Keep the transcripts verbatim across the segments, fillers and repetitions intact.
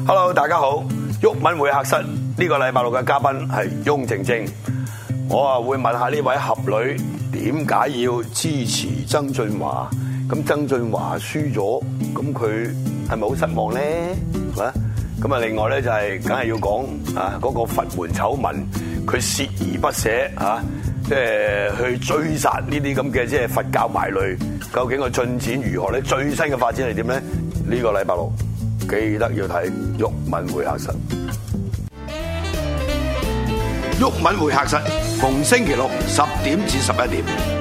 Hello， 大家好，毓民會客室呢、這個禮拜六嘅嘉賓係翁靜晶，我啊會問下呢位俠女點解要支持曾俊華？咁曾俊華輸咗，咁佢係咪好失望咧？係嘛？咁啊，另外咧就係梗係要講啊嗰個佛門醜聞，佢鍥而不捨啊，即係去追殺呢啲咁嘅即係佛教敗類，究竟個進展如何咧？最新嘅發展係點咧？呢、這個禮拜六記得要睇毓民會客室。毓民會客室逢星期六十點至十一點。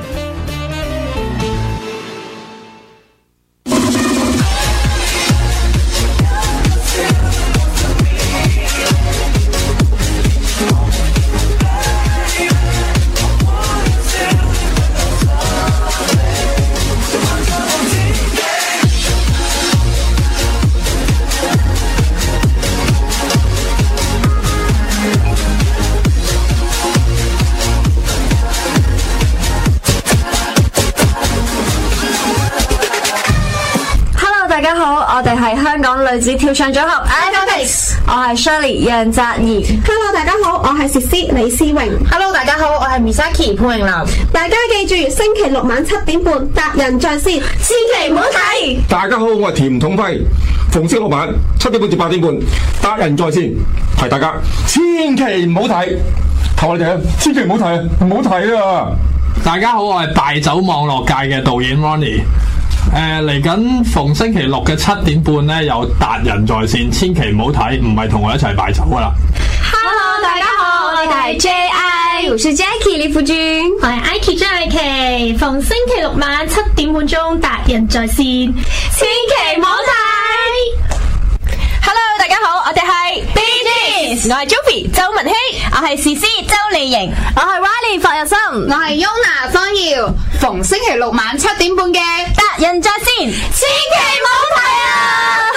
大家好，我哋係香港女子跳唱組合 Acrobatics， 我係 Shirley 楊澤怡。 Hello， 大家好，我係 Cici 李思榮。 Hello， 大家好，我係 Misaki 潘詠琳。 大家記住，星期六晚七點半達仁在線，千祈唔好睇。 大家好，我係田統輝。逢星期六晚七點半至八點半達仁在線，提大家千祈唔好睇，求你哋啊，千祈唔好睇啊，唔好睇啊！ 大家好，我係大酒網絡界嘅導演 Ronnie。誒，嚟緊逢星期六嘅七點半咧，有達仁在線，千祈唔好睇，唔係同我一齊擺酒噶啦。 Hello， 大家好，我哋係 J I， 我是 Jackie 李富君， 我係 Ike 張麗琪。逢星期六晚七點半鐘達仁在線，千祈唔好睇。 Hello， 大家好，我哋係 B G， 我係 Joey 周文希，我係 C C 周麗瑩，我係 Riley 霍日森， 我係 Yona 方耀。逢星期六晚七點半嘅達仁在線，千祈唔好睇啊！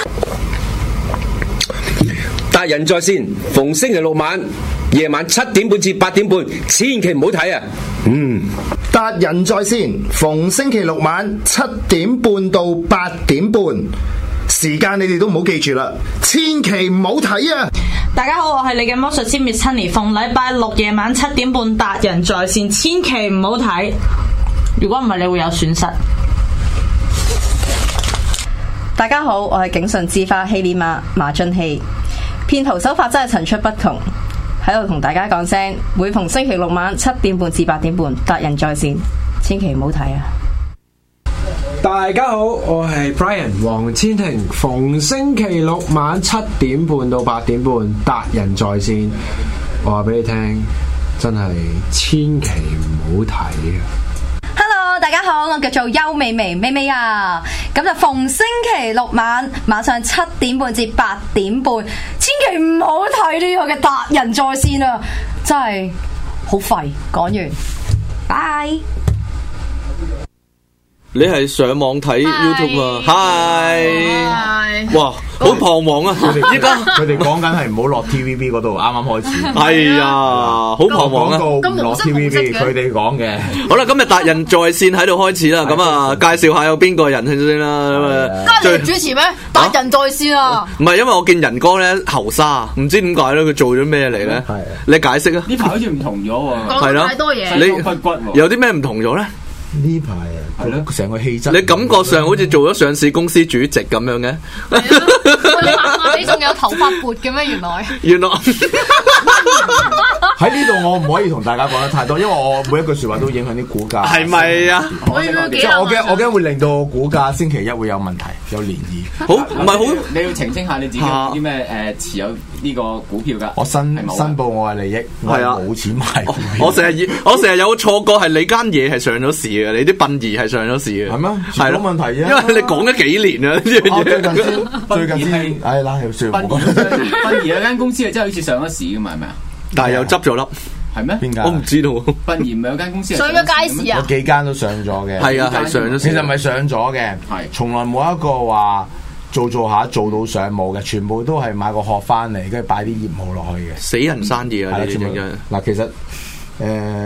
達仁在線，逢星期六晚夜晚七點半至八點半，千祈唔好睇啊！嗯， 達仁在線，逢星期六晚七點半到八點半，時間你哋都唔好記住啦，千祈唔好睇啊！ 大家好，我係你嘅魔術師 Miss Honey， 逢禮拜六夜晚七點半達仁在線，千祈唔好睇。如果唔係，你會有損失。 大家好，我係警訊之花希利馬馬俊熙。騙徒手法真係層出不窮，喺度同大家講聲，每逢星期六晚七點半至八點半達仁在線，千祈唔好睇啊！ 大家好，我係 Brian 黃千婷，逢星期六晚七點半到八點半達仁在線，我話俾你聽，真係千祈唔好睇啊 ！Hello， 大家好，我叫做邱美眉美美啊，咁就逢星期六晚晚上七點半至八點半，千祈唔好睇呢個嘅達仁在線啊，真係好廢。講完，拜。 你係上網睇 YouTube 啊？係，哇，好彷徨啊！ 依家佢哋講緊係唔好落 T V B 嗰度，啱啱開始。 係啊，好彷徨啊！ 唔落 T V B， 佢哋講嘅。 好啦，今日達仁在線喺度開始啦，咁啊，介紹下有邊個人先啦。咁啊， 家你主持咩？達仁在線啊！ 唔係，因為我見仁哥咧後生，唔知點解咧，佢做咗咩嚟咧？你解釋啊！ 呢排好似唔同咗喎， 係咯， 太多嘢， 你有啲咩唔同咗咧？ 呢排啊，係咯，成個氣質。 你感覺上好似做咗上市公司主席咁樣嘅。 你仲有頭髮撥嘅咩？原來原來喺呢度我唔可以同大家講得太多，因為我每一句說話都影響啲股價。係咪啊？我驚我驚會令到股價星期一會有問題，有漣漪。 好，唔係好， 你要澄清下你自己有啲咩誒持有呢個股票㗎？ 我申申報我嘅利益，我係冇錢買股票。 我成日我成日有錯覺係你間嘢係上咗市嘅，你啲殯儀係上咗市嘅。 係咩？係咯，冇問題啫。 因為你講咗幾年啦，呢樣嘢。 最近先，最近先。唉，拉條船。 殯儀嗰間公司係真係好似上咗市㗎嘛？係咪啊？ 但係又執咗笠。 係咩？ 邊間？ 我唔知道。 殯儀唔係有間公司上咗街市啊？ 有幾間都上咗嘅。 係啊，係上咗市。 其實唔係上咗嘅，係從來冇一個話做做下做到上冇嘅，全部都係買個殼翻嚟，跟住擺啲業務落去嘅。 死人生意啊！呢啲真係。 嗱，其實誒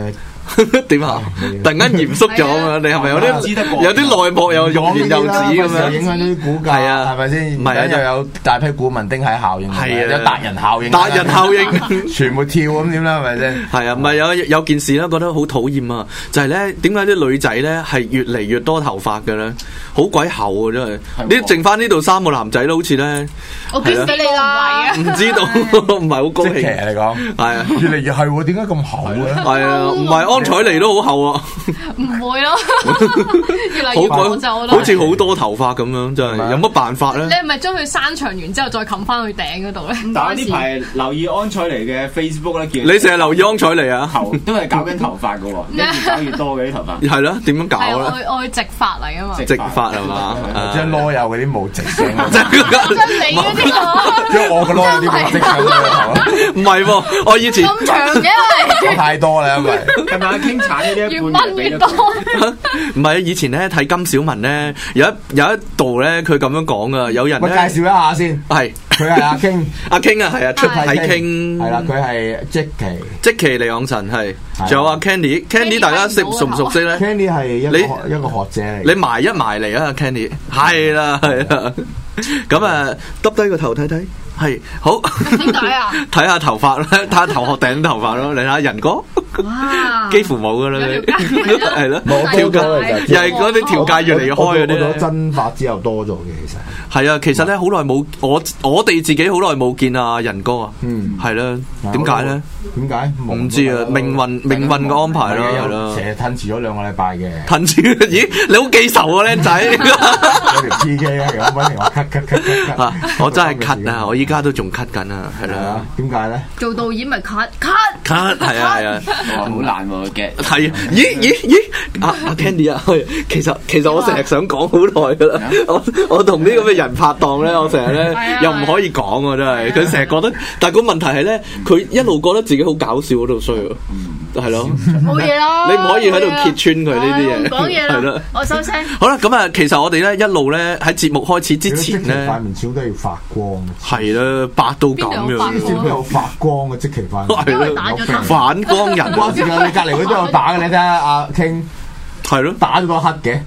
點啊？突然間嚴肅咗啊！你係咪有啲有啲內幕又欲言又止咁樣？ 影響到啲股價， 係啊， 係咪先？ 唔係啊， 又有大批股民丁喺效應， 係啊， 有達人效應， 達人效應， 全部跳咁點啦？係咪先？ 係啊，唔係有有件事咧，覺得好討厭啊！就係咧，點解啲女仔咧係越嚟越多頭髮嘅咧？好鬼厚啊！真係，呢剩翻呢度三個男仔都好似咧， 我捐俾你啦， 唔知道，唔係好高興。 即係嚟講， 係啊， 越嚟越係喎，點解咁厚咧？ 係啊，唔係安采妮都好厚啊。 唔會咯，越嚟越薄就我都好似好多頭髮咁樣，真係有乜辦法咧？ 你係咪將佢生長完之後再冚翻去頂嗰度咧？ 但係呢排留意安采妮嘅 Facebook 咧，見你成日留意安采妮啊？ 頭都係搞緊頭髮嘅喎，越搞越多嘅啲頭髮。 係咯，點樣搞咧？ 我我直髮嚟啊嘛， 直髮係嘛？ 將囉柚嗰啲冇直嘅， 將你嗰啲將我嘅囉柚啲冇直上嘅頭。 唔係喎，我以前咁長嘅， 太多啦，因為係咪啊？傾產呢啲越問越多。 唔係以前咧睇金小文咧，有一有一度咧，佢咁樣講啊，有人我介紹一下先， 係佢係阿 King， 阿 King 啊，係啊，出體 King， 係啦，佢係積淇， 積淇離岸神係，仲有阿 Candy，Candy 大家識熟唔熟悉咧 ？Candy 係一個一個學者嚟， 你埋一埋嚟啊 Candy， 係啦係啦，咁啊耷低個頭睇睇。係好， 點解啊？ 睇下頭髮啦，睇下頭殼頂頭髮咯。你睇下仁哥， 哇， 幾乎冇噶啦，係咯， 冇調價， 又係嗰啲調價越嚟越開嗰啲。 我真髮之後多咗嘅，其實係啊，其實咧好耐冇，我我哋自己好耐冇見啊仁哥啊，嗯，係啦，點解咧？ 點解？ 唔知啊，命運命運嘅安排咯，係咯， 成日褪遲咗兩個禮拜嘅， 褪遲，咦？你好記仇啊，僆仔！ 有條 P K 啊，有揾嚟話咳咳咳咳咳， 我真係咳啊！我依家都仲咳緊啊，係啦。 點解咧？ 做導演咪咳咳咳，係啊係啊， 好難喎嘅。 係啊，咦咦咦，阿阿 Candy 啊，其實其實我成日想講好耐噶啦，我我同呢咁嘅人拍檔咧，我成日咧又唔可以講啊，真係佢成日覺得，但係個問題係咧，佢一路覺得自己好搞笑嗰度衰啊。係咯， 冇嘢啦， 你唔可以喺度揭穿佢呢啲嘢， 講嘢係咯， 我收聲。 好啦，咁啊，其實我哋咧一路咧喺節目開始之前咧， 塊面少都要發光， 係啦，白到咁樣， 先有發光嘅即其塊面， 係咯，反光人， 關事啊！你隔離嗰啲有打嘅，你睇下阿 King， 係咯， 打咗個黑嘅。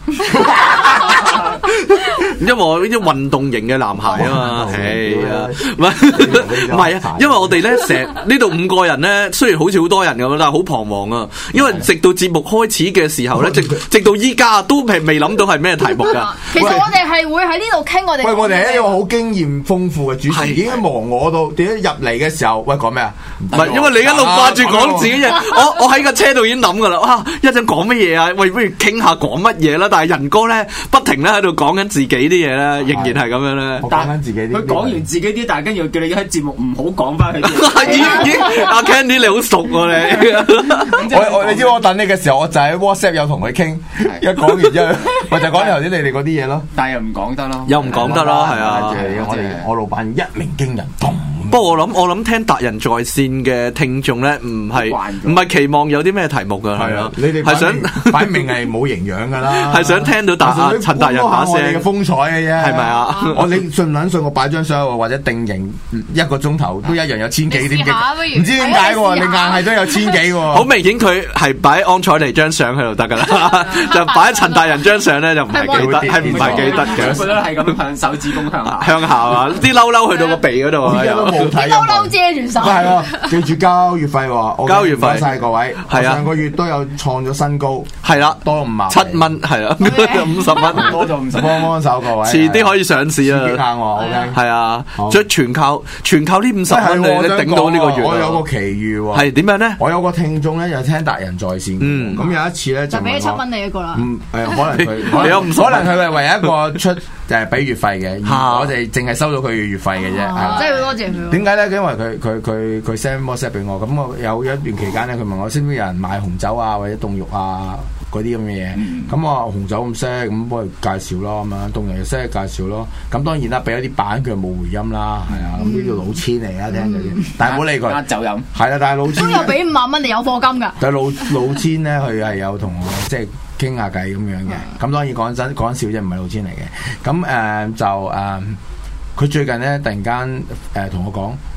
因為我呢啲運動型嘅男孩啊嘛，係啊，唔係唔係啊，因為我哋咧成呢度五個人咧，雖然好似好多人咁，但係好彷徨啊。因為直到節目開始嘅時候咧，直直到依家都係未諗到係咩題目噶。 其實我哋係會喺呢度傾我哋。 喂，我哋係一個好經驗豐富嘅主持，已經忙我到點解入嚟嘅時候，喂講咩啊？ 唔係，因為你一路掛住講自己嘢，我我喺架車度已經諗噶啦。哇，一陣講乜嘢啊？喂，不如傾下講乜嘢啦？但係仁哥咧不停咧喺度講緊自己啲嘢咧，仍然係咁樣咧。 講緊自己啲， 佢講完自己啲，但係跟住叫你喺節目唔好講翻佢。 已經阿 Candy 你好熟喎你。 我我你知我等你嘅時候，我就喺 WhatsApp 有同佢傾，一講完之後，我就講頭先你哋嗰啲嘢咯。 但係又唔講得咯， 又唔講得咯，係啊。 我哋我老闆一鳴驚人，咚！ 不過我諗我諗聽達仁在線嘅聽眾咧，唔係唔係期望有啲咩題目噶，係咯， 你哋係想擺明係冇營養噶啦， 係想聽到達陳達仁把聲嘅風采嘅啫， 係咪啊？ 我你信唔撚信我擺張相或者定型一個鐘頭都一樣有千幾點擊，唔知點解喎？你硬係都有千幾喎。 好明顯佢係擺安采妮張相喺度得噶啦，就擺陳達仁張相咧就唔係幾得，係唔係幾得嘅？ 佢都係咁向手指公向下， 向下啊！啲嬲嬲去到個鼻嗰度啊！ 啲嬲嬲遮住手。 係咯，記住交月費喎， 交月費。 多謝各位， 係啊， 上個月都有創咗新高， 係啦， 多五萬七蚊，係啦，五十蚊， 多咗五十蚊，幫幫手各位， 遲啲可以上市啊！ 刺激下我， 係啊，即係全靠全靠呢五十蚊你頂到呢個月。 我有個奇遇喎， 係點樣咧？ 我有個聽眾咧，就聽達仁在線，咁有一次咧就俾七蚊你一個啦。 嗯，誒可能佢， 你有五十， 可能佢係唯一一個出誒俾月費嘅，我哋淨係收到佢嘅月費嘅啫。 真係好多謝佢。 點解咧？因為佢佢佢佢 send WhatsApp 俾我，咁我有一段期間咧，佢問我識唔識有人買紅酒啊，或者凍肉啊嗰啲咁嘅嘢。咁我話紅酒唔識，咁幫佢介紹咯，咁樣凍肉又識介紹咯。咁當然啦，俾咗啲版佢冇回音啦，係啊。咁呢條老千嚟啊，聽佢，但係唔好理佢。呃酒飲係啦，但係老千都有俾五萬蚊，你有課金㗎。 但係老老千咧，佢係有同我即係傾下偈咁樣嘅。咁當然講真講笑啫，唔係老千嚟嘅。咁誒就誒，佢最近咧突然間誒同我講。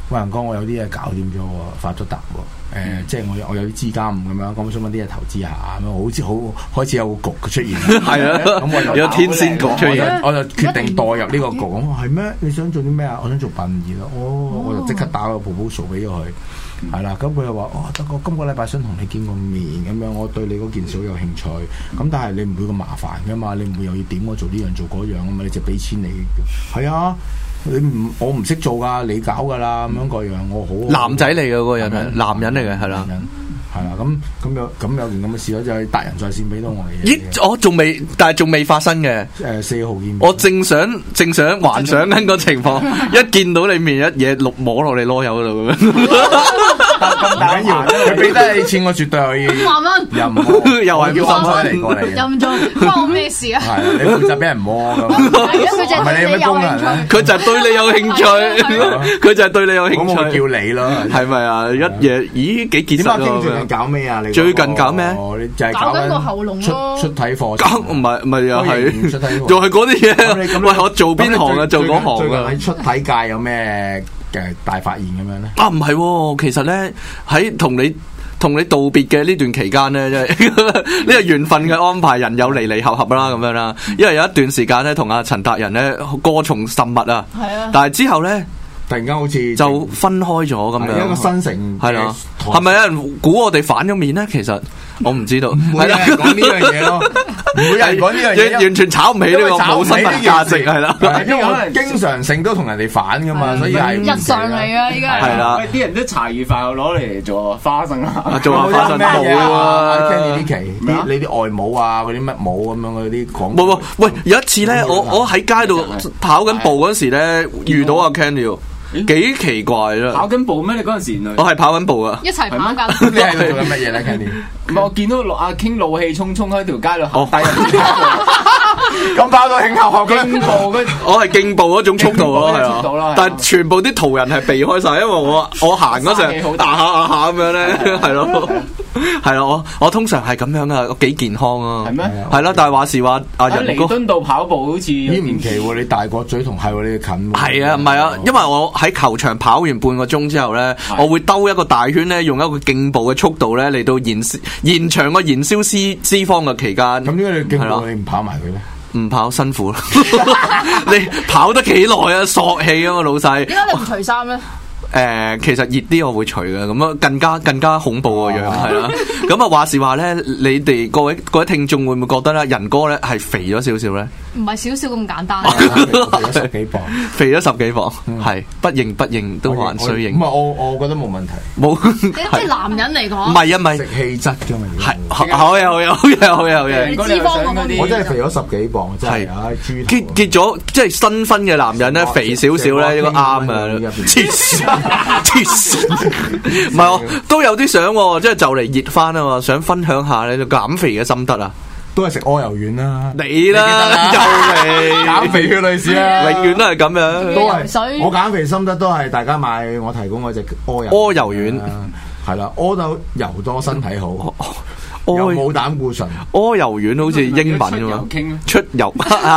喂仁哥，我有啲嘢搞掂咗喎，發咗達喎，誒、呃，即係我有我有啲資金咁樣，咁我想揾啲嘢投資下咁樣，好似好開始有個局嘅出現， 係啊，咁我就有天仙局出現， 我就決定代入呢個局，我話係咩？你想做啲咩啊？我想做殯儀咯，哦，我就即刻打個 proposal 俾咗佢。係啦，咁佢又話：哦，得我今個禮拜想同你見個面咁樣，我對你嗰件事好有興趣。咁但係你唔會咁麻煩噶嘛，你唔會又要點我做呢樣做嗰樣啊嘛，你就俾錢你。係啊，你唔我唔識做噶，你搞噶啦咁樣個樣，我好男仔嚟嘅嗰個人係男人嚟嘅，係啦。 係啦，咁咁有咁有件咁嘅事咯，就係達仁在線俾到我嘅嘢。咦，我仲未，但係仲未發生嘅。 誒，四號見面。 我正想正想幻想緊個情況，一見到你面一嘢六摸落你籮柚度咁樣。 唔緊要，佢俾得你錢，我絕對可以。 五萬蚊。 又又係叫三彩嚟過嚟。 任做關我咩事啊？ 係你負責俾人摸咁。 唔係你有咩功能咧？ 佢就係對你有興趣，佢就係對你有興趣。 咁我會叫你咯， 係咪啊？一嘢，咦，幾結實啊！ 搞咩啊？你最近搞咩？ 你就係搞緊個喉嚨咯， 出體課。 搞唔係唔係又係，又係嗰啲嘢。喂，我做邊行啊？做嗰行啊？ 喺出體界有咩嘅大發現咁樣咧？ 啊，唔係，其實咧喺同你同你道別嘅呢段期間咧，即係呢個緣分嘅安排，人有離離合合啦，咁樣啦。因為有一段時間咧，同阿陳達仁咧過從甚密啊。係啊。但係之後咧。 突然間好似就分開咗咁樣， 一個新城係啦，係咪有人估我哋反咗面咧？其實我唔知道， 唔會有人講呢樣嘢咯，唔會有人講呢樣嘢， 完全炒唔起呢個冇新聞價值係啦。 因為我經常性都同人哋反噶嘛，所以係日常嚟噶依家。 係啦， 啲人都茶餘飯後攞嚟做花生啊， 做下花生冇啊， 聽你呢期啲你啲外母啊，嗰啲乜母咁樣嗰啲講。 冇冇，喂，有一次咧，我我喺街度跑緊步嗰時咧，遇到阿 Kenny。幾奇怪啦！ 跑緊步咩？你嗰陣時我係跑緊步啊！ 一齊跑緊。 你係做緊乜嘢咧 Kenny？ 唔係我見到阿傾怒氣沖沖喺條街度行低咁跑到慶後學競步， 我係競步嗰種速度咯，係啊！但係全部啲途人係避開晒，因為我我行嗰陣打下打下咁樣咧，係咯，係咯，我我通常係咁樣啊，我幾健康啊， 係咩？ 係啦，但係話時話阿仁哥彌敦道跑步好似咦唔奇喎，你大角咀同係喎，你近係啊，唔係啊，因為我喺球場跑完半個鐘之後咧，我會兜一個大圈咧，用一個競步嘅速度咧嚟到燃延長個燃燒脂脂肪嘅期間。 咁點解你競步你唔跑埋佢咧？ 唔跑辛苦啦，你跑得幾耐啊？索氣啊嘛，老細。 點解你唔除衫咧？ 誒、呃，其實熱啲我會除嘅，咁啊更加更加恐怖個樣係啦。咁啊話時話咧，你哋各位各位聽眾會唔會覺得咧，仁哥咧係肥咗少少咧？ 唔係少少咁簡單， 肥咗十幾磅， 肥咗十幾磅，係、嗯、不認不認都還需認。 唔係我我覺得冇問題， 冇。 你啲男人嚟講， 唔係啊，唔係食氣質㗎嘛， 係好嘢好嘢好嘢好嘢好嘢。 脂肪嗰啲， 我真係肥咗十幾磅，真係唉豬。 結結咗即係新婚嘅男人咧，肥少少咧應該啱啊！黐線黐線，唔係我都有啲想，即係就嚟熱翻啊嘛，想分享下你減肥嘅心得啊！ 都係食屙油丸啦， 你啦，又嚟減肥嘅女士啦， 永遠都係咁樣， 都係我減肥心得都係大家買我提供嗰隻屙油屙油丸， 係啦，屙到油多身體好，又冇膽固醇， 屙油丸好似英文㗎嘛，出油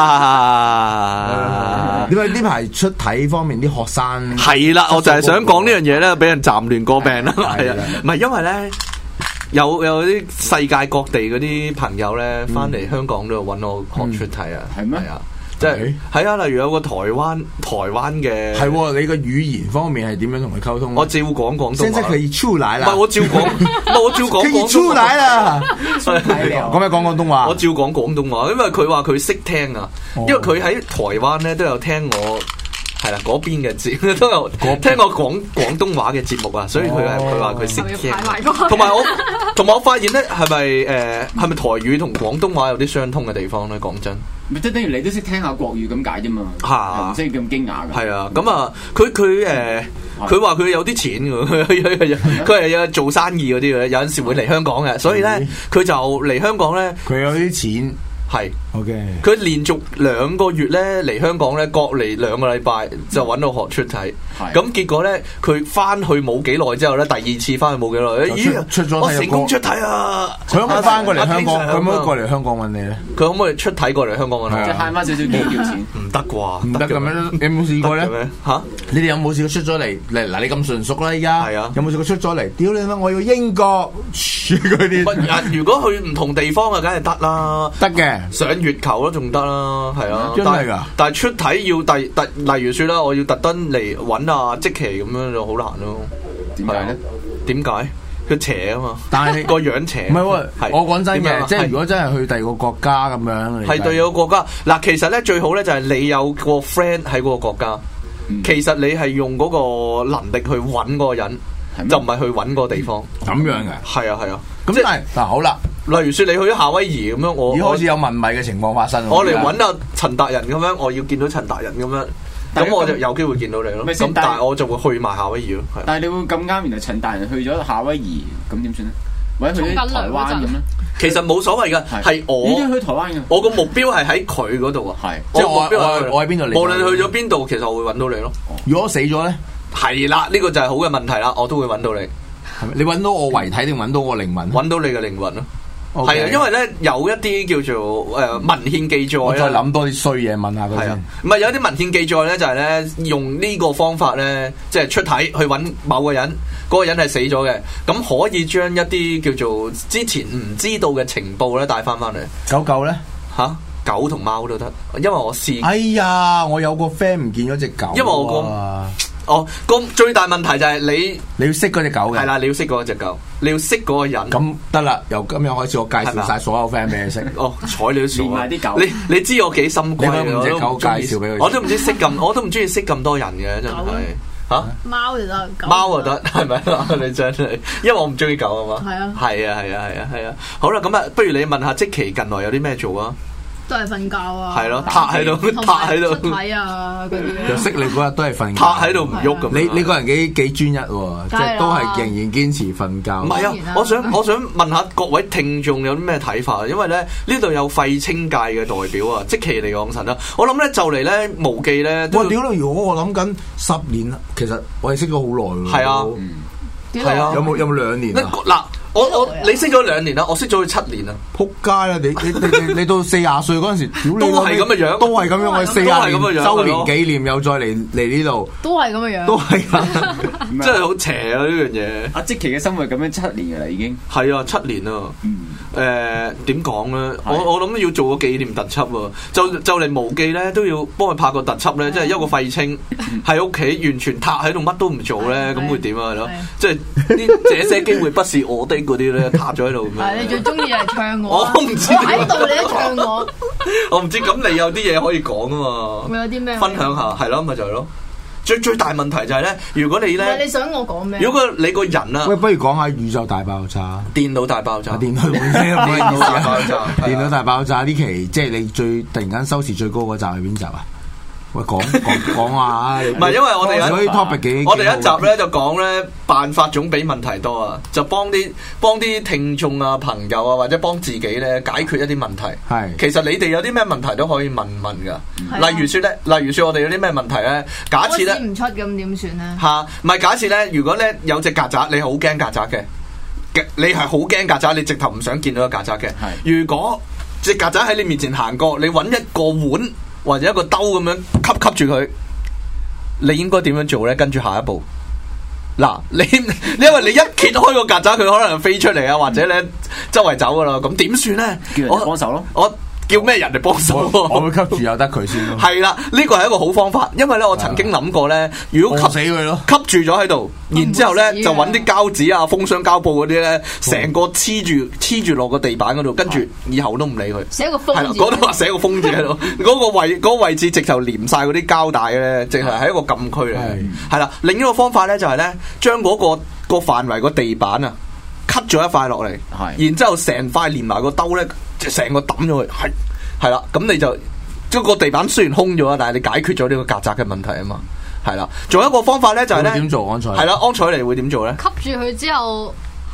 啊！ 點解呢排出體方面啲學生係啦，我就係想講呢樣嘢咧，俾人暫亂過病啦，係啊，唔係因為咧。有有啲世界各地嗰啲朋友咧，翻嚟香港都有揾我學出體啊，係咩？係啊，即係係啊，例如有個台灣台灣嘅係，你個語言方面係點樣同佢溝通？ 我照講廣東話。現在可以出來啦！唔係我照講，唔係我照講。可以出來啦！ 講咩講廣東話？ 我照講廣東話，因為佢話佢識聽啊，因為佢喺台灣咧都有聽我。係啦，嗰邊嘅節都有聽過廣廣東話嘅節目啊，所以佢係佢話佢識聽。同埋我同埋我發現咧，係咪誒係咪台語同廣東話有啲相通嘅地方咧？講真， 咪即係等於你都識聽下國語咁解啫嘛，唔識咁驚訝㗎。 係啊，咁啊，佢佢誒佢話佢有啲錢㗎，佢係有做生意嗰啲嘅，有陣時會嚟香港嘅，所以咧佢就嚟香港咧， 佢有啲錢。 係 OK， 佢連續兩個月咧嚟香港咧，各嚟兩個禮拜就揾到學出體。咁結果咧，佢翻去冇幾耐之後咧，第二次翻去冇幾耐，咦， 出咗我成功出體啊！ 佢可唔可以翻過嚟香港？佢可唔可以過嚟香港揾你咧？ 佢可唔可以出體過嚟香港揾你？ 即係慳翻少少機票錢。 唔得啩？ 唔得咁樣，你有冇試過咧？ 嚇！ 你哋有冇試過出咗嚟？嚟嗱，你咁純熟啦，依家係啊， 有冇試過出咗嚟？屌你媽！我要英國嗰啲。 如果去唔同地方啊，梗係得啦， 得嘅， 上月球都仲得啦，係啊， 真係㗎。 但係出體要第特，例如説啦，我要特登嚟揾啊積淇咁樣就好難咯。 點解咧？ 點解？佢邪啊嘛， 但係個樣邪。 唔係喎，我講真嘅，即係如果真係去第二個國家咁樣， 係對有個國家嗱，其實咧最好咧就係你有個 friend 喺嗰個國家，其實你係用嗰個能力去揾嗰個人，就唔係去揾個地方。 咁樣嘅， 係啊係啊。 咁但係嗱好啦， 例如説你去咗夏威夷咁樣，我已經開始有問米嘅情況發生。 我嚟揾阿陳達人咁樣，我要見到陳達人咁樣。咁我就有機會見到你咯。咁但係我就會去埋夏威夷咯。 但係你會咁啱，原來陳大人去咗夏威夷，咁點算咧？或者去咗台灣咁咧？ 其實冇所謂㗎，係我已經去台灣嘅。 我個目標係喺佢嗰度啊。係， 即係我目標係我喺邊度嚟？ 無論去咗邊度，其實我會揾到你咯。 如果我死咗咧？ 係啦，呢個就係好嘅問題啦。我都會揾到你。 係咪？你揾到我遺體定揾到我靈魂？ 揾到你嘅靈魂咯。係啊，因為咧有一啲叫做誒文獻記載， 我再諗多啲衰嘢問下佢先。 唔係有啲文獻記載咧，就係咧用呢個方法咧，即係出體去揾某個人，嗰個人係死咗嘅，咁可以將一啲叫做之前唔知道嘅情報咧帶翻翻嚟。 狗狗咧嚇？狗同貓都得，因為我試。 哎呀，我有個 friend 唔見咗隻狗。 因為我個哦，個最大問題就係你你要識嗰隻狗嘅。 係啦，你要識嗰隻狗，你要識嗰個人。 咁得啦，由今日開始我介紹晒所有 friend 俾你識。 哦，睬你都傻。 連埋啲狗。 你你知我幾心機， 你五隻狗介紹俾佢。 我都唔知識咁，我都唔中意識咁多人嘅，真係。嚇？ 貓就得， 貓就得，係咪啊？你真係，因為我唔中意狗啊嘛。 係啊。 係啊，係啊，係啊，係啊。好啦，咁啊，不如你問下積淇近來有啲咩做啊？ 都係瞓覺啊， 係咯，趴喺度，趴喺度， 出體啊嗰啲。 就識你嗰日都係瞓覺， 趴喺度唔喐咁。 你你個人幾幾專一喎，即係都係仍然堅持瞓覺。 唔係啊，我想我想問下各位聽眾有啲咩睇法啊？因為咧呢度有廢青界嘅代表啊，積淇離岸神啦。我諗咧就嚟咧無記咧。 哇！屌你！如果我諗緊十年，其實我哋識咗好耐咯。 係啊， 係啊，有冇有冇兩年啊？ 嗱。我我你識咗兩年啦，我識咗佢七年啦。 撲街啦！你你你你到四廿歲嗰陣時，屌你都係咁嘅樣， 都係咁樣。我四廿年周年紀念又再嚟嚟呢度， 都係咁嘅樣， 都係咁， 真係好邪啊！呢樣嘢。 阿積淇嘅生活咁樣七年噶啦，已經係啊，七年啊。誒點講咧？我我諗要做個紀念特輯喎，就就嚟無記咧都要幫佢拍個特輯咧，即係一個廢青喺屋企完全塌喺度乜都唔做咧，咁會點啊？係咯，即係呢這些機會不是我的嗰啲咧，塌咗喺度咁樣。 係你最中意係唱我， 我唔知喺度你都唱我。 我唔知，咁你有啲嘢可以講啊嘛？ 咪有啲咩？ 分享下係咯，咪就係咯。最最大問題就係咧，如果你咧， 唔係你想我講咩？ 如果你個人啊， 喂，不如講下宇宙大爆炸、 電腦大爆炸、 電腦大爆炸、電腦大爆炸呢期，即係你最突然間收視最高嗰集係邊集啊？喂，講講講下， 唔係因為我哋有啲 topic 幾， 我哋一集咧就講咧辦法總比問題多啊，就幫啲幫啲聽眾啊、朋友啊，或者幫自己咧解決一啲問題。係，其實你哋有啲咩問題都可以問問噶。例如説咧，例如説我哋有啲咩問題咧？假設咧， 唔出咁點算咧？ 嚇，唔係假設咧，如果咧有隻曱甴，你好驚曱甴嘅，你係好驚曱甴，你直頭唔想見到個曱甴嘅。如果隻曱甴喺你面前行過，你揾一個碗或者一個兜咁樣吸吸住佢，你應該點樣做咧？跟住下一步，嗱，你因為你一揭開個曱甴，佢可能飛出嚟啊，或者咧周圍走噶啦，咁點算咧？ 叫人幫手咯， 我叫咩人嚟幫手？ 我會吸住由得佢先咯。 係啦，呢個係一個好方法，因為咧我曾經諗過咧，如果吸死佢咯， 吸住咗喺度，然之後咧就揾啲膠紙啊、封箱膠布嗰啲咧，成個黐住黐住落個地板嗰度，跟住以後都唔理佢。 寫個封字，係啦， 嗰度話寫個封字喺度，嗰個位嗰個位置直頭黏晒嗰啲膠帶咧，淨係喺一個禁區嚟。係啦，另一個方法咧就係咧，將嗰個個範圍個地板啊，cut 咗一塊落嚟，然之後成塊連埋個兜咧，成個抌咗佢，係係啦，咁你就即係個地板雖然空咗啊，但係你解決咗呢個曱甴嘅問題啊嘛，係啦。仲有一個方法咧就係咧， 點做安采？ 係啦，安采妮會點做咧？ 吸住佢之後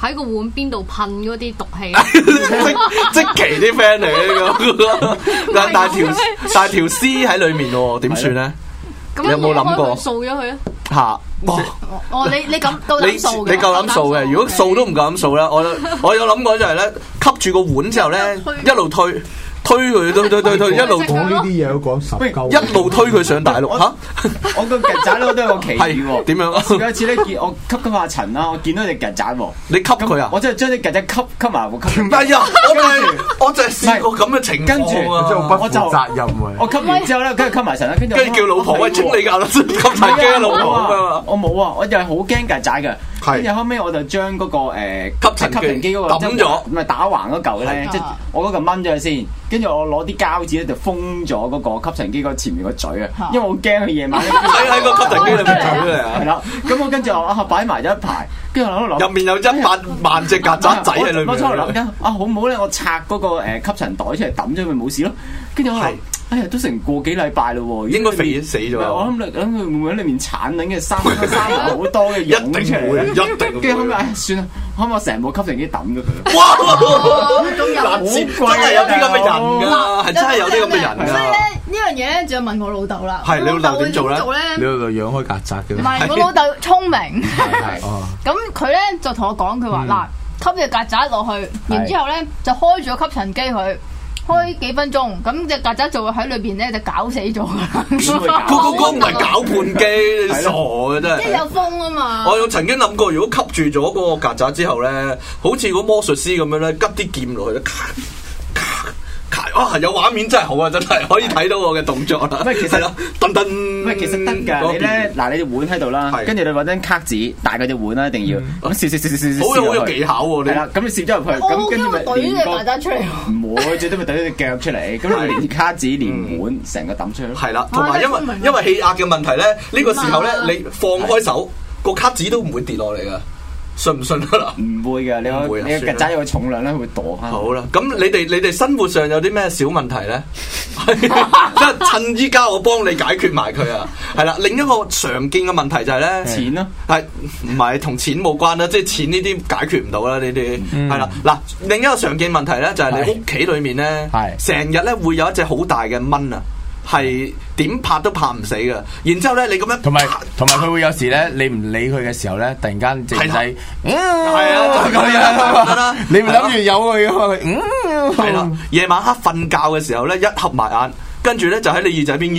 喺個碗邊度噴嗰啲毒氣。 即期啲 friend 嚟呢個，但但條但條絲喺裏面喎，點算咧？ 你有冇諗過掃咗佢啊？ 嚇！哇！ 哦，你你咁夠膽掃嘅？ 你夠膽掃嘅？如果掃都唔夠膽掃咧，我我有諗過就係咧，吸住個碗之後咧，一路推。推佢推推推推一路講呢啲嘢都講十鳩， 一路推佢上大陸嚇！ 我個曱甴咧都有個奇遇喎。 點樣？ 我試過一次咧，見我吸吸下塵啦，我見到隻曱甴喎。 你吸佢啊？ 我真係將啲曱甴吸吸埋個吸。 唔係啊！我就係我就係試過咁嘅情況啊！ 跟住我就責任喎。 我吸完之後咧，跟住吸埋塵啦，跟住跟住叫老婆喂清理㗎啦，吸塵機啊老婆啊！ 我冇啊！我又係好驚曱甴嘅。跟住後尾我就將嗰個誒吸塵機嗰個抌咗， 唔係打橫嗰嚿咧，即係我嗰嚿掹咗佢先。跟住我攞啲膠紙咧就封咗嗰個吸塵機嗰前面個嘴啊，因為我驚佢夜晚喺喺個吸塵機裏面走出嚟啊。 係啦，咁我跟住我啊擺埋咗一排，跟住我喺度諗入面有一百萬隻曱甴仔喺裏面。 我初頭諗緊啊，好唔好咧？我拆嗰個誒吸塵袋出嚟抌咗佢冇事咯。跟住我諗。哎呀，都成個幾禮拜咯喎， 應該肥死咗。 我諗諗佢會唔會喺裏面產緊嘅生生埋好多嘅蛹出嚟？ 一定會。 跟住後尾，唉，算啦，可唔可以成部吸塵機抌咗佢？ 哇！ 咁好貴，真係有啲咁嘅人㗎，係真係有啲咁嘅人㗎。 所以咧，呢樣嘢咧，就要問我老豆啦。 係你老豆點做咧？ 你老豆養開曱甴嘅。 唔係，我老豆聰明。咁佢咧就同我講，佢話嗱，吸隻曱甴落去，然之後咧就開咗吸塵機佢。開幾分鐘，咁隻曱甴就會喺裏邊咧就搞死咗啦。 嗰嗰嗰唔係攪拌機，你傻嘅真係。 即係有風啊嘛。 我有曾經諗過，如果吸住咗嗰個曱甴之後咧，好似個魔術師咁樣咧，拮啲劍落去咧，咔咔咔，哇！有畫面真係好啊，真係可以睇到我嘅動作啦。 喂，其實噔噔， 喂，其實得㗎。你咧嗱，你隻碗喺度啦，跟住你揾張卡紙大過隻碗啦，一定要咁攝攝攝攝攝。 好有好有技巧喎！ 係啦，咁你攝咗入去，咁跟住咪懟隻曱甴出嚟。 唔會，最多咪懟咗隻腳出嚟。咁你連卡紙連碗成個抌出去。 係啦，同埋因為因為氣壓嘅問題咧，呢個時候咧你放開手，個卡紙都唔會跌落嚟㗎。信唔信啊啦？ 唔會嘅，你個你個曱甴有個重量咧，會墮翻。 好啦，咁你哋你哋生活上有啲咩小問題咧？即係趁依家我幫你解決埋佢啊！係啦，另一個常見嘅問題就係咧， 錢咯， 係唔係同錢冇關啦？即係錢呢啲解決唔到啦，呢啲係啦。嗱，另一個常見問題咧就係你屋企裏面咧，成日咧會有一隻好大嘅蚊啊！係點拍都拍唔死噶，然之後咧你咁樣， 同埋同埋佢會有時咧，你唔理佢嘅時候咧，突然間靜仔， 嗯，係啊，就咁樣啦。 你唔諗住有佢嘅，嗯， 係啦。夜晚黑瞓覺嘅時候咧，一合埋眼，跟住咧就喺你耳仔邊，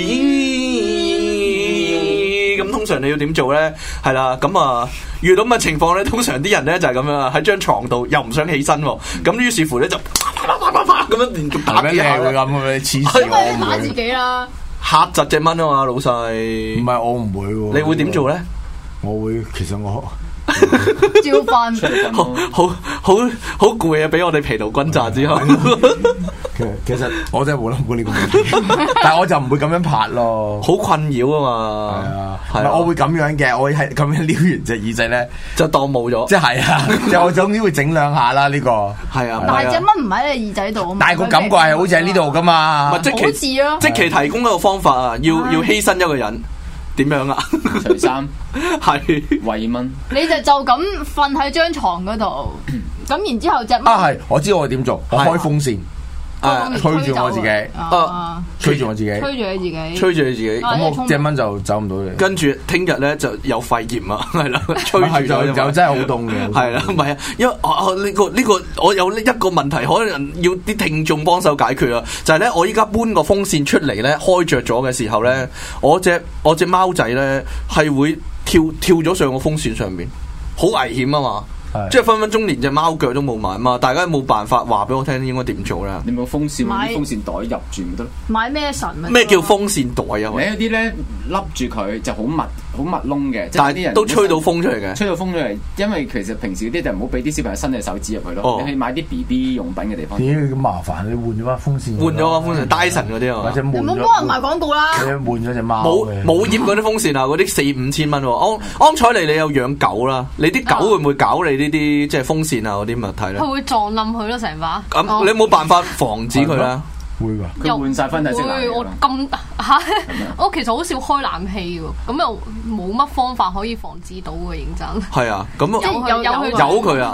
咦，咁通常你要點做咧？係啦，咁啊遇到咁嘅情況咧，通常啲人咧就係咁樣啊，喺張床度又唔想起身，咁於是乎咧就啪啪啪啪咁樣連續打幾下。 會咁嘅，黐線我唔會。打自己啦。 嚇窒隻蚊啊嘛，老細。 唔係我唔會喎。 你會點做咧？ 我會，其實我照瞓。 好好好好攰啊！俾我哋疲勞轟炸之後。 其實我真係冇諗過呢個問題，但係我就唔會咁樣拍咯， 好困擾啊嘛。 係啊， 係啊， 我會咁樣嘅，我係咁樣撩完隻耳仔咧， 就當冇咗。 即係啊，就我總之會整兩下啦。呢個係啊， 但係隻蚊唔喺你耳仔度啊嘛。 但係個感覺係好似喺呢度噶嘛。 好似咯，即其提供一個方法啊，要要犧牲一個人。點樣啊？ 除衫係餵蚊， 你就就咁瞓喺張床嗰度，咁然之後隻蚊啊係，我知我點做，我開風扇。誒，吹住我自己， 啊， 吹住我自己， 吹住你自己， 吹住你自己， 咁我隻蚊就走唔到嚟。 跟住聽日咧就有肺炎啊，係啦，吹住就就真係好凍嘅， 係啦，唔係啊，因為我呢個呢個我有呢一個問題，可能要啲聽眾幫手解決啊，就係咧我依家搬個風扇出嚟咧，開着咗嘅時候咧，我隻我隻貓仔咧係會跳跳咗上個風扇上面，好危險啊嘛。即係分分鐘連隻貓腳都冇埋嘛，大家有冇辦法話俾我聽應該點做咧？ 你冇風扇，買啲風扇袋入住咪得咯。 買咩神啊？ 咩叫風扇袋啊？ 你有啲咧笠住佢就好密好密窿嘅， 但係啲人都吹到風出嚟嘅， 吹到風出嚟。因為其實平時啲就唔好俾啲小朋友伸隻手指入去咯。 哦、 你去買啲 B B 用品嘅地方。 點解咁麻煩？你換咗把風扇， 換咗把風扇 Dyson 嗰啲啊， 或者你唔好幫人賣廣告啦。 你換咗隻貓， 冇冇葉嗰啲風扇啊，嗰啲四五千蚊。安安采妮，你有養狗啦，你啲狗會唔會搞你呢啲即係風扇啊嗰啲物體咧？ 佢會撞冧佢咯，成把。 咁、嗯、你有冇辦法防止佢咧？ 會㗎， 佢換晒分體式冷氣。 我咁嚇，我其實好少開冷氣喎，咁又冇乜方法可以防止到嘅，認真。 係啊，咁有有有有佢啊！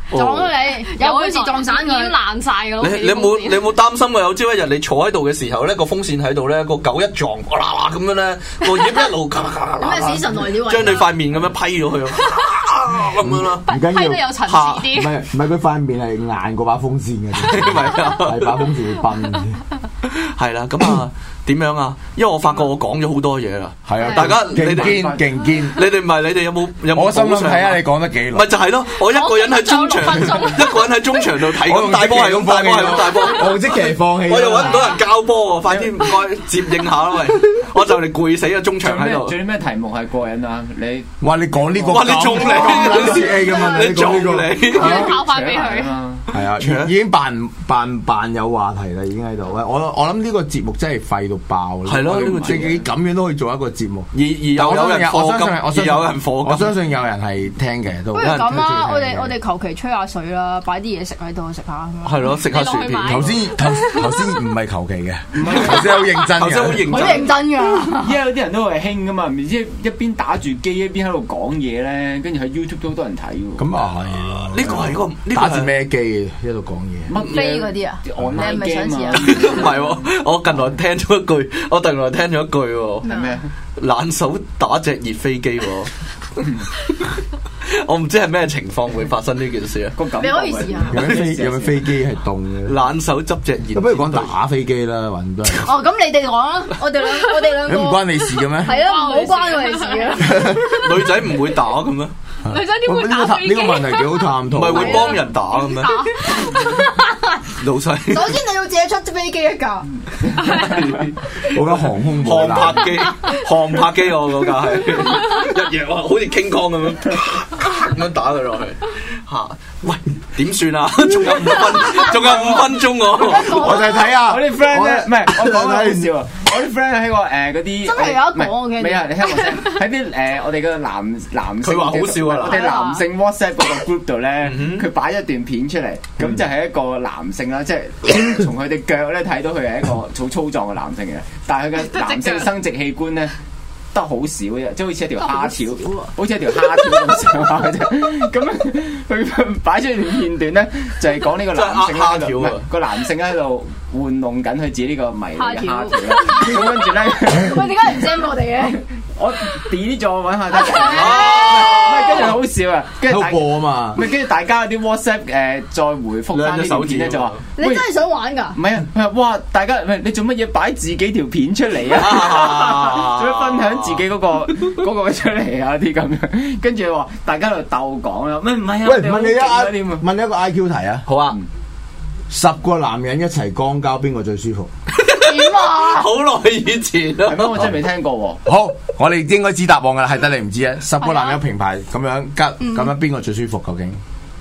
撞咗你，有本事撞散佢， 已經爛晒㗎。 你你有冇你有冇擔心啊？有朝一日你坐喺度嘅時候咧，個風扇喺度咧，個狗一撞，哇啦啦咁樣咧，個葉一路咔啦咔啦啦， 咩死神來了？ 將你塊面咁樣批咗佢，咁樣啦， 唔緊要， 批得有層次啲。 唔係唔係，佢塊面係硬過把風扇嘅，係把風扇會崩嘅。 係啦，咁啊。點樣啊？因為我發覺我講咗好多嘢啦。 係啊， 大家你勁哋堅勁堅， 你哋唔係你哋有冇有冇？ 我心諗睇下你講得幾耐。 咪就係咯，我一個人喺中場，一個人喺中場度睇咁大波係咁大波係咁大波， 我同積淇放棄。 我又揾唔到人教波喎，快啲唔該接應下啦喂！我就嚟攰死啊！中場喺度。 最咩題目係過癮啊？你哇！你講呢個哇！你中你咁撚 A 嘅嘛？ 你中你跑翻俾佢。 係啊，已經扮扮扮有話題啦，已經喺度。喂，我我諗呢個節目真係廢到爆啦。 係咯，呢個自己咁樣都可以做一個節目， 而而有有人課金，而有人課金， 我相信有人係聽嘅都。 不如咁啦，我哋我哋求其吹下水啦，擺啲嘢食喺度食下。 係咯，食下薯片。 頭先頭頭先唔係求其嘅，頭先好認真嘅， 頭先好認真， 好認真㗎。 依家有啲人都係興㗎嘛，唔知一邊打住機一邊喺度講嘢咧，跟住喺 YouTube 都好多人睇喎。 咁啊係， 呢個係個打住咩機喺度講嘢？ 乜飛嗰啲啊？你係咪想試啊？ 唔係喎，我近來聽咗一句，我近來聽咗一句喎。 係咩？ 冷手打隻熱飛機喎。我唔知係咩情況會發生呢件事啊！ 你可以試下。 有咩飛有咩飛機係凍嘅？ 冷手執隻熱。 咁不如講打飛機啦，橫都係。 哦，咁你哋講啦，我哋兩我哋兩個。 你唔關你事嘅咩？ 係啊，唔好關我哋事啊！ 女仔唔會打嘅咩？ 女仔點會打飛機？ 呢個問題幾好探討。 唔係會幫人打嘅咩？老細。 首先你要自己出飛機一架。 我架航空航拍機，航拍機我嗰架係一夜哇，好似 King Kong 咁樣咁樣打佢落去嚇。喂，點算啊？仲有五分，仲有五分鐘喎。 我就係睇下我啲 friend 咧，唔係我講緊笑啊！我啲 friend 喺個誒嗰啲真係有一講嘅。 未啊，你聽我聲喺啲誒我哋嘅男男性， 佢話好笑啊！ 我哋男性 WhatsApp 嗰個 group 度咧，佢擺一段片出嚟，咁就係一個男性啦，即係從佢哋腳咧睇到佢係一個好粗壯嘅男性嘅，但係佢嘅男性生殖器官咧。得好少嘅，即係好似一條蝦條，好似一條蝦條咁上下嘅啫。咁佢擺出條片段咧，就係講呢個男性喺度，個男性喺度玩弄緊佢自己呢個迷你嘅蝦條啦。咁跟住咧， 喂，點解唔 send 我哋嘅？ 我 delete 咗，揾下睇。跟住好笑啊！跟住播啊嘛， 咪跟住大家啲 WhatsApp 誒再回覆翻啲片咧，就話你真係想玩㗎？ 唔係啊！哇！大家喂，你做乜嘢擺自己條片出嚟啊？做乜分享自己嗰個嗰個出嚟啊？啲咁樣，跟住話大家喺度鬥講啦。咩唔係啊？ 喂，問你一問你一個 I Q 題啊！ 好啊， 十個男人一齊肛交，邊個最舒服？ 點啊？ 好耐以前啊， 係咩？我真係未聽過喎。 好，我哋應該知答案㗎啦，係得你唔知啊！十個男人平排咁樣吉，咁樣邊個最舒服？究竟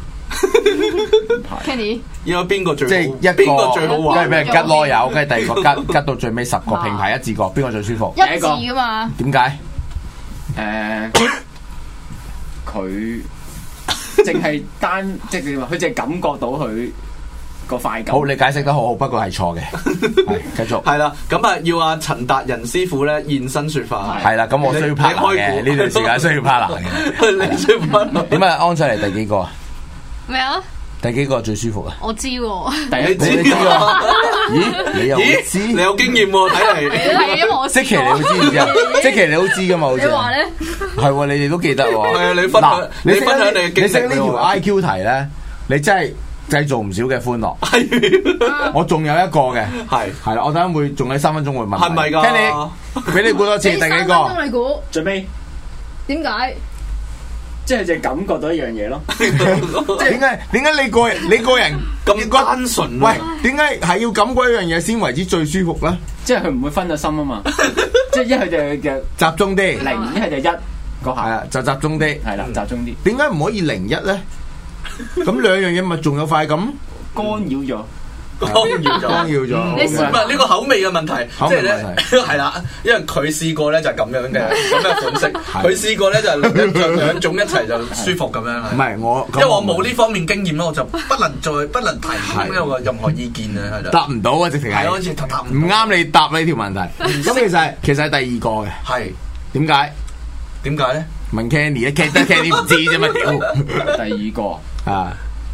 ？Kenny， 應該邊個最即係一個邊個最好玩？ 跟住俾人吉囉柚，跟住第二個吉吉到最尾十個平排一致過，邊個最舒服？ 一致㗎嘛？ 點解？ 誒，佢淨係單即係點話？佢淨係感覺到佢個快感。 好，你解釋得好好，不過係錯嘅。係繼續。 係啦，咁啊要阿陳達仁師傅咧現身説法。 係啦，咁我需要 partner 嘅呢段時間需要 partner 嘅。 你需要 partner。 點啊？安出嚟第幾個啊？ 咩啊？ 第幾個最舒服啊？ 我知喎。 第一知喎。咦？你又知？ 你有經驗喎？睇嚟。 係因為我積淇你會知唔知啊？積淇你都知噶嘛？好似。 你話咧？ 係喎，你哋都記得喎。 係啊，你分享你分享你嘅經歷。 你識呢條 I Q 題咧？你真係製造唔少嘅歡樂。係。我仲有一個嘅。係。係啦，我等陣會仲喺三分鐘會問。 係咪㗎？ 聽你，俾你估多次第幾個？ 三分鐘你估。 最尾。 點解？ 即係就感覺到一樣嘢咯。 點解點解你個人你個人咁單純？ 喂，點解係要感覺一樣嘢先為之最舒服咧？ 即係佢唔會分咗心啊嘛。即係一係就就集中啲零，一係就一嗰下。 係啊，就集中啲。 係啦，集中啲。 點解唔可以零一咧？咁兩樣嘢咪仲有快感？ 干擾咗。 干擾咗， 干擾咗。 唔係呢個口味嘅問題，即係咧係啦，因為佢試過咧就係咁樣嘅咁嘅款式，佢試過咧就係就兩種一齊就舒服咁樣。 唔係我， 因為我冇呢方面經驗咯，我就不能再不能提供任何任何意見啊，係啦。 答唔到啊，直情係。 好似答唔唔啱你答呢條問題。咁其實係其實係第二個嘅。 係點解？ 點解咧？ 問 Kenny 啊，Kenny Kenny 唔知啫嘛屌。 第二個啊。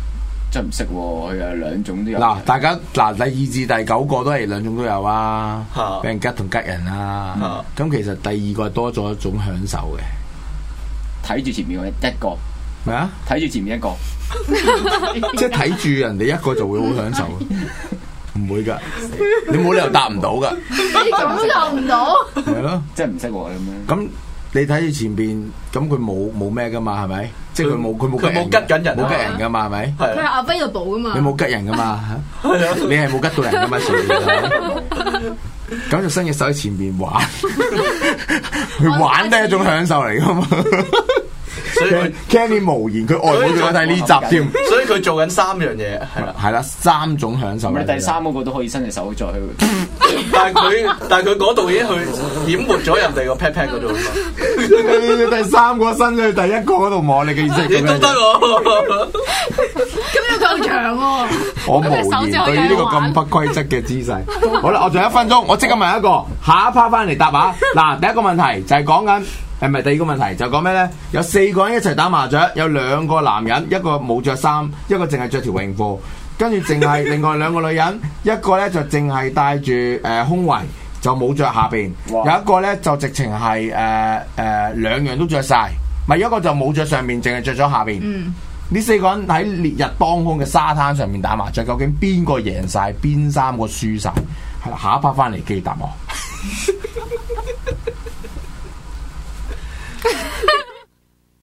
真係唔識喎，佢有兩種都有。 嗱，大家嗱第二至第九個都係兩種都有啊， 嚇俾人吉同吉人啊。咁其實第二個係多咗一種享受嘅， 睇住前面嗰一個咩啊？ 睇住前面一個， 即係睇住人哋一個就會好享受，唔會㗎，你冇理由答唔到㗎。 你感受唔到， 係咯， 真係唔識喎咁樣。 咁你睇住前邊，咁佢冇冇咩㗎嘛？係咪？即係佢冇佢冇佢冇吉緊人啊冇吉人㗎嘛？係咪？ 佢係 available 噶嘛？ 你冇吉人㗎嘛？你係冇吉到人㗎嘛？前邊咁就伸隻手喺前邊玩，去玩都係一種享受嚟㗎嘛。 所以佢 Kenny 無言，佢外母仲有睇呢集添， 所以佢做緊三樣嘢，係啦， 係啦，三種享受。 咁你第三嗰個都可以伸隻手再去， 但係佢但係佢嗰度已經去淹沒咗人哋個 pat pat 嗰度。 第三個伸咗去第一個嗰度摸，你嘅意思係亦都得喎。 咁要夠長喎， 我無言對於呢個咁不規則嘅姿勢。好啦，我仲有一分鐘，我即刻問一個，下一 part 翻嚟答下。嗱，第一個問題就係講緊。係咪第二個問題就講咩咧？有四個人一齊打麻雀，有兩個男人，一個冇着衫，一個淨係着條泳褲，跟住淨係另外兩個女人，一個咧就淨係戴住誒胸圍，就冇着下邊；有一個咧就直情係誒誒兩樣都着晒，咪一個就冇着上面，淨係着咗下邊。嗯，呢四個人喺烈日當空嘅沙灘上面打麻雀，究竟邊個贏晒，邊三個輸晒？係啦，下一 part 翻嚟記答我。